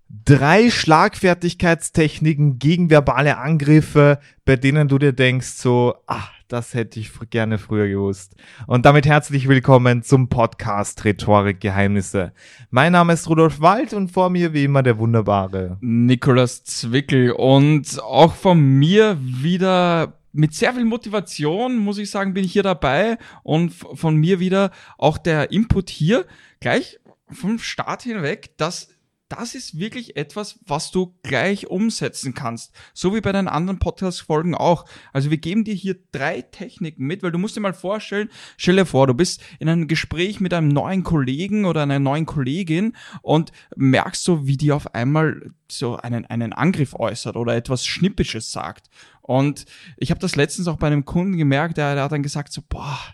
3 Schlagfertigkeitstechniken gegen verbale Angriffe, bei denen du dir denkst so, das hätte ich gerne früher gewusst. Und damit herzlich willkommen zum Podcast Rhetorik-Geheimnisse. Mein Name ist Rudolf Wald und vor mir wie immer der wunderbare Nikolaus Zwickel. Und auch von mir wieder mit sehr viel Motivation, muss ich sagen, bin ich hier dabei. Und von mir wieder auch der Input hier gleich vom Start hinweg, das ist wirklich etwas, was du gleich umsetzen kannst. So wie bei den anderen Podcast-Folgen auch. Also wir geben dir hier 3 Techniken mit, weil du musst dir mal vorstellen, stell dir vor, du bist in einem Gespräch mit einem neuen Kollegen oder einer neuen Kollegin und merkst so, wie die auf einmal so einen Angriff äußert oder etwas Schnippisches sagt. Und ich habe das letztens auch bei einem Kunden gemerkt, der hat dann gesagt so,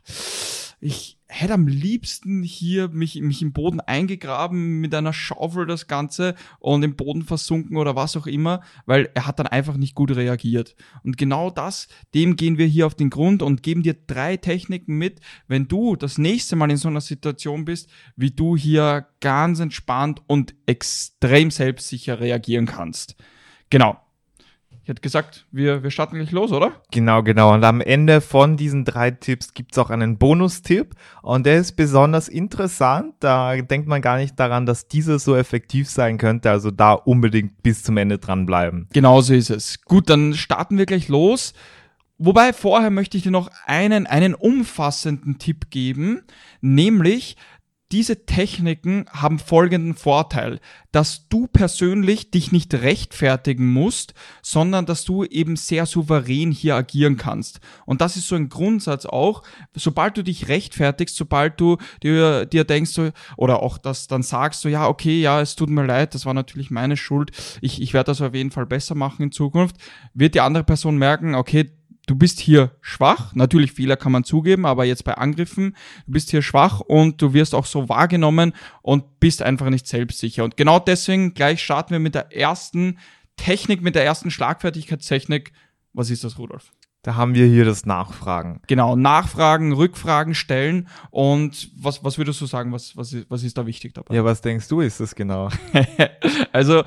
ich hätte am liebsten hier mich im Boden eingegraben, mit einer Schaufel das Ganze und im Boden versunken oder was auch immer, weil er hat dann einfach nicht gut reagiert. Und genau dem gehen wir hier auf den Grund und geben dir 3 Techniken mit, wenn du das nächste Mal in so einer Situation bist, wie du hier ganz entspannt und extrem selbstsicher reagieren kannst. Genau. Ich hätte gesagt, wir starten gleich los, oder? Genau. Und am Ende von diesen 3 Tipps gibt's auch einen Bonustipp und der ist besonders interessant. Da denkt man gar nicht daran, dass dieser so effektiv sein könnte. Also da unbedingt bis zum Ende dranbleiben. Genau so ist es. Gut, dann starten wir gleich los. Wobei vorher möchte ich dir noch einen umfassenden Tipp geben, nämlich diese Techniken haben folgenden Vorteil, dass du persönlich dich nicht rechtfertigen musst, sondern dass du eben sehr souverän hier agieren kannst. Und das ist so ein Grundsatz auch, sobald du dich rechtfertigst, sobald du dir denkst, so, oder auch das dann sagst, so, es tut mir leid, das war natürlich meine Schuld, ich werde das auf jeden Fall besser machen in Zukunft, wird die andere Person merken, okay, du bist hier schwach, natürlich Fehler kann man zugeben, aber jetzt bei Angriffen, du bist hier schwach und du wirst auch so wahrgenommen und bist einfach nicht selbstsicher. Und genau deswegen gleich starten wir mit der ersten Technik, mit der ersten Schlagfertigkeitstechnik. Was ist das, Rudolf? Da haben wir hier das Nachfragen. Genau, Nachfragen, Rückfragen stellen und was würdest du sagen, was ist da wichtig dabei? Ja, was denkst du, ist das genau? Also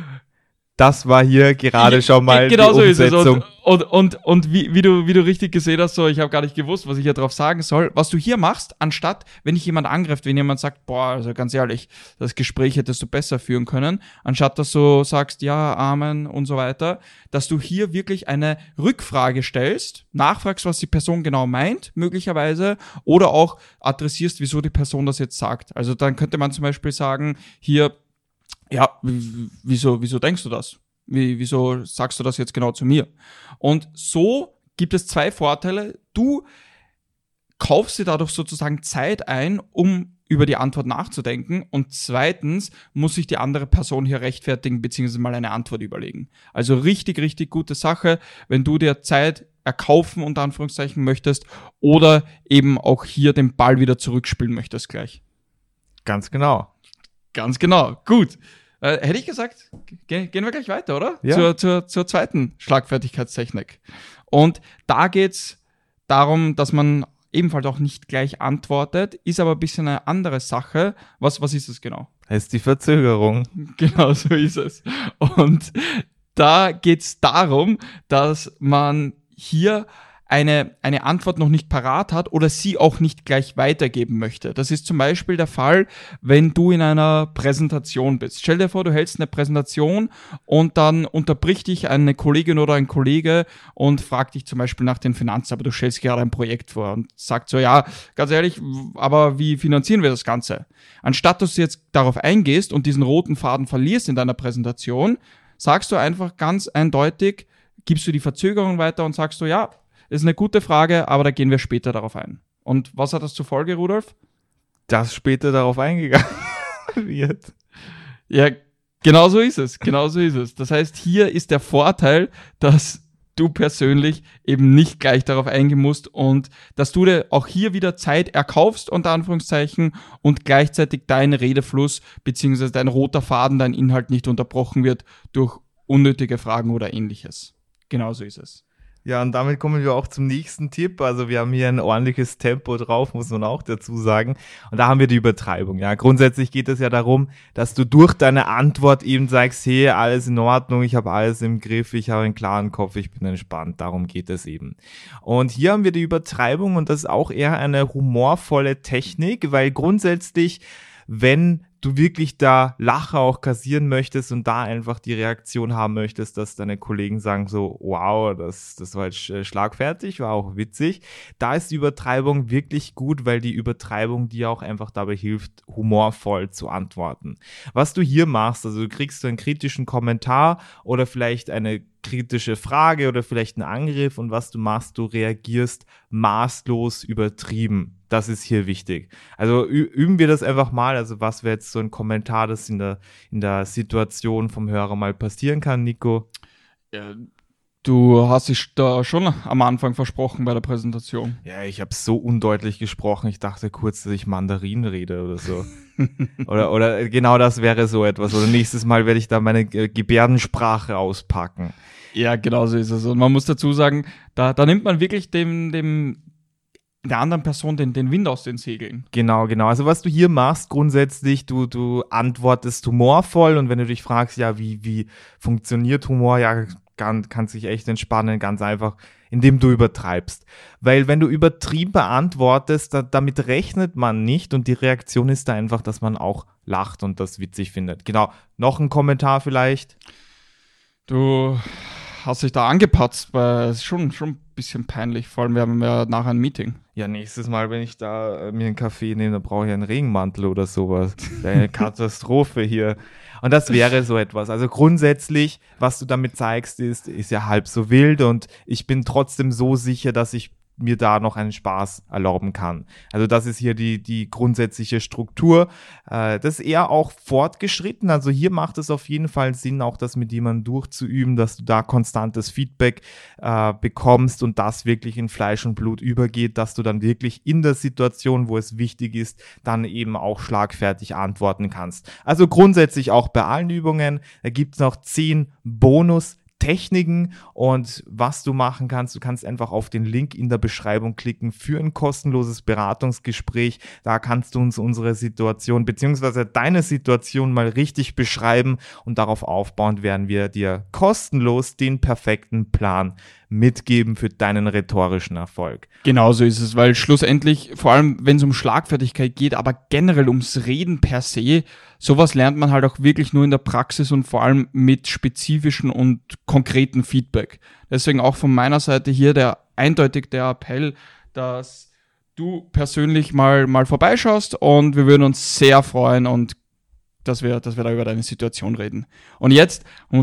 das war hier gerade schon mal genau die Umsetzung. So ist es. Und wie du richtig gesehen hast, so, ich habe gar nicht gewusst, was ich hier drauf sagen soll. Was du hier machst, anstatt, wenn dich jemand angreift, wenn jemand sagt, also ganz ehrlich, das Gespräch hättest du besser führen können, anstatt dass du sagst, ja, Amen und so weiter, dass du hier wirklich eine Rückfrage stellst, nachfragst, was die Person genau meint, möglicherweise, oder auch adressierst, wieso die Person das jetzt sagt. Also dann könnte man zum Beispiel sagen, hier, ja, wieso denkst du das? Wieso sagst du das jetzt genau zu mir? Und so gibt es 2 Vorteile. Du kaufst dir dadurch sozusagen Zeit ein, um über die Antwort nachzudenken. Und zweitens muss sich die andere Person hier rechtfertigen, beziehungsweise mal eine Antwort überlegen. Also richtig, richtig gute Sache, wenn du dir Zeit erkaufen, unter Anführungszeichen, möchtest oder eben auch hier den Ball wieder zurückspielen möchtest gleich. Ganz genau. Ganz genau, gut. Hätte ich gesagt, gehen wir gleich weiter, oder? Ja. Zur zweiten Schlagfertigkeitstechnik. Und da geht's darum, dass man ebenfalls auch nicht gleich antwortet, ist aber ein bisschen eine andere Sache. Was ist es genau? Das ist die Verzögerung. Genau, so ist es. Und da geht's darum, dass man hier eine Antwort noch nicht parat hat oder sie auch nicht gleich weitergeben möchte. Das ist zum Beispiel der Fall, wenn du in einer Präsentation bist. Stell dir vor, du hältst eine Präsentation und dann unterbricht dich eine Kollegin oder ein Kollege und fragt dich zum Beispiel nach den Finanzen, aber du stellst gerade ein Projekt vor und sagt so, ja, ganz ehrlich, aber wie finanzieren wir das Ganze? Anstatt dass du jetzt darauf eingehst und diesen roten Faden verlierst in deiner Präsentation, sagst du einfach ganz eindeutig, gibst du die Verzögerung weiter und sagst du, ja, ist eine gute Frage, aber da gehen wir später darauf ein. Und was hat das zur Folge, Rudolf? Dass später darauf eingegangen wird. Ja, genau so ist es. Das heißt, hier ist der Vorteil, dass du persönlich eben nicht gleich darauf eingehen musst und dass du dir auch hier wieder Zeit erkaufst, unter Anführungszeichen, und gleichzeitig dein Redefluss bzw. dein roter Faden, dein Inhalt nicht unterbrochen wird durch unnötige Fragen oder ähnliches. Genau so ist es. Ja, und damit kommen wir auch zum nächsten Tipp. Also wir haben hier ein ordentliches Tempo drauf, muss man auch dazu sagen. Und da haben wir die Übertreibung. Ja, grundsätzlich geht es ja darum, dass du durch deine Antwort eben sagst, hey, alles in Ordnung, ich habe alles im Griff, ich habe einen klaren Kopf, ich bin entspannt. Darum geht es eben. Und hier haben wir die Übertreibung und das ist auch eher eine humorvolle Technik, weil grundsätzlich, wenn du wirklich da Lacher auch kassieren möchtest und da einfach die Reaktion haben möchtest, dass deine Kollegen sagen so, wow, das war jetzt schlagfertig, war auch witzig. Da ist die Übertreibung wirklich gut, weil die Übertreibung dir auch einfach dabei hilft, humorvoll zu antworten. Was du hier machst, also du kriegst einen kritischen Kommentar oder vielleicht eine kritische Frage oder vielleicht einen Angriff und was du machst, du reagierst maßlos übertrieben. Das ist hier wichtig. Also üben wir das einfach mal. Also was wäre jetzt so ein Kommentar, das in der Situation vom Hörer mal passieren kann, Nico? Ja, du hast dich da schon am Anfang versprochen bei der Präsentation. Ja, ich habe so undeutlich gesprochen. Ich dachte kurz, dass ich Mandarin rede oder so. oder genau das wäre so etwas. Oder nächstes Mal werde ich da meine Gebärdensprache auspacken. Ja, genau so ist es. Und man muss dazu sagen, da nimmt man wirklich der anderen Person den Wind aus den Segeln. Genau. Also was du hier machst, grundsätzlich, du antwortest humorvoll und wenn du dich fragst, ja, wie funktioniert Humor, ja, kannst dich echt entspannen, ganz einfach, indem du übertreibst. Weil wenn du übertrieben beantwortest, damit rechnet man nicht und die Reaktion ist da einfach, dass man auch lacht und das witzig findet. Genau, noch ein Kommentar vielleicht? Du hast dich da angepatzt, weil es ist schon ein bisschen peinlich, vor allem wir haben ja nachher ein Meeting. Ja, nächstes Mal, wenn ich da mir einen Kaffee nehme, dann brauche ich einen Regenmantel oder sowas. Eine Katastrophe hier. Und das wäre so etwas. Also grundsätzlich, was du damit zeigst, ist ja halb so wild und ich bin trotzdem so sicher, dass ich mir da noch einen Spaß erlauben kann. Also das ist hier die grundsätzliche Struktur. Das ist eher auch fortgeschritten. Also hier macht es auf jeden Fall Sinn, auch das mit jemandem durchzuüben, dass du da konstantes Feedback bekommst und das wirklich in Fleisch und Blut übergeht, dass du dann wirklich in der Situation, wo es wichtig ist, dann eben auch schlagfertig antworten kannst. Also grundsätzlich auch bei allen Übungen. Da gibt es noch 10 Bonus-Techniken und was du machen kannst, du kannst einfach auf den Link in der Beschreibung klicken für ein kostenloses Beratungsgespräch. Da kannst du uns unsere Situation bzw. deine Situation mal richtig beschreiben und darauf aufbauend werden wir dir kostenlos den perfekten Plan mitgeben für deinen rhetorischen Erfolg. Genauso ist es, weil schlussendlich, vor allem wenn es um Schlagfertigkeit geht, aber generell ums Reden per se, sowas lernt man halt auch wirklich nur in der Praxis und vor allem mit spezifischen und konkreten Feedback. Deswegen auch von meiner Seite hier eindeutig der Appell, dass du persönlich mal vorbeischaust und wir würden uns sehr freuen und dass wir da über deine Situation reden. Und jetzt,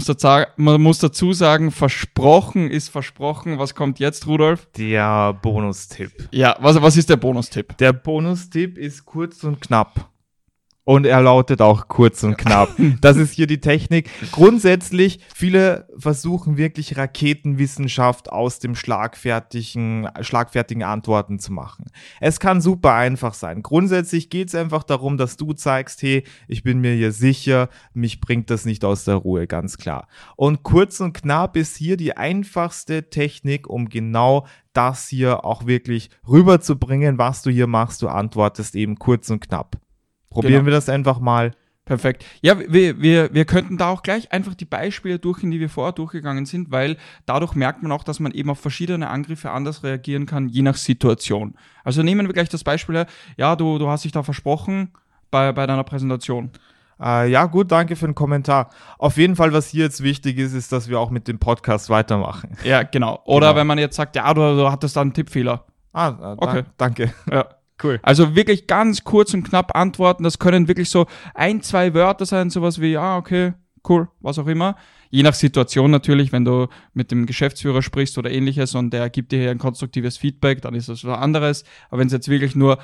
man muss dazu sagen, versprochen ist versprochen. Was kommt jetzt, Rudolf? Der Bonustipp. Ja, was ist der Bonustipp? Der Bonustipp ist kurz und knapp. Und er lautet auch kurz und knapp. Das ist hier die Technik. Grundsätzlich, viele versuchen wirklich Raketenwissenschaft aus dem schlagfertigen Antworten zu machen. Es kann super einfach sein. Grundsätzlich geht es einfach darum, dass du zeigst, hey, ich bin mir hier sicher, mich bringt das nicht aus der Ruhe, ganz klar. Und kurz und knapp ist hier die einfachste Technik, um genau das hier auch wirklich rüberzubringen, was du hier machst. Du antwortest eben kurz und knapp. Probieren wir das einfach mal. Perfekt. Ja, wir könnten da auch gleich einfach die Beispiele durchgehen, die wir vorher durchgegangen sind, weil dadurch merkt man auch, dass man eben auf verschiedene Angriffe anders reagieren kann, je nach Situation. Also nehmen wir gleich das Beispiel her, ja, du hast dich da versprochen bei deiner Präsentation. Ja, gut, danke für den Kommentar. Auf jeden Fall, was hier jetzt wichtig ist, dass wir auch mit dem Podcast weitermachen. Ja, genau. Oder wenn man jetzt sagt, ja, du hattest da einen Tippfehler. Okay. Danke. Ja. Cool. Also wirklich ganz kurz und knapp antworten. Das können wirklich so 1-2 Wörter sein, sowas wie, ja, okay, cool, was auch immer. Je nach Situation natürlich, wenn du mit dem Geschäftsführer sprichst oder ähnliches und der gibt dir hier ein konstruktives Feedback, dann ist das was anderes. Aber wenn es jetzt wirklich nur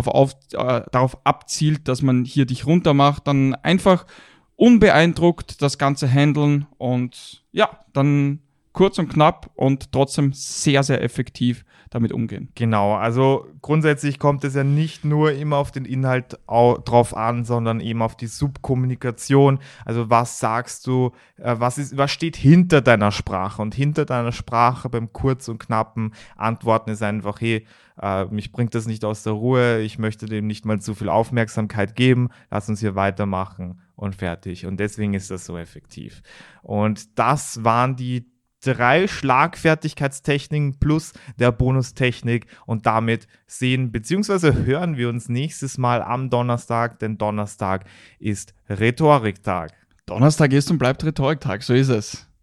darauf abzielt, dass man hier dich runter macht, dann einfach unbeeindruckt das Ganze handeln und ja, dann kurz und knapp und trotzdem sehr, sehr effektiv damit umgehen. Genau, also grundsätzlich kommt es ja nicht nur immer auf den Inhalt drauf an, sondern eben auf die Subkommunikation. Also was sagst du, was steht hinter deiner Sprache? Und hinter deiner Sprache beim kurz und knappen Antworten ist einfach, hey, mich bringt das nicht aus der Ruhe, ich möchte dem nicht mal zu viel Aufmerksamkeit geben, lass uns hier weitermachen und fertig. Und deswegen ist das so effektiv. Und das waren die 3 Schlagfertigkeitstechniken plus der Bonustechnik und damit sehen bzw. hören wir uns nächstes Mal am Donnerstag, denn Donnerstag ist Rhetoriktag. Donnerstag ist und bleibt Rhetoriktag, so ist es.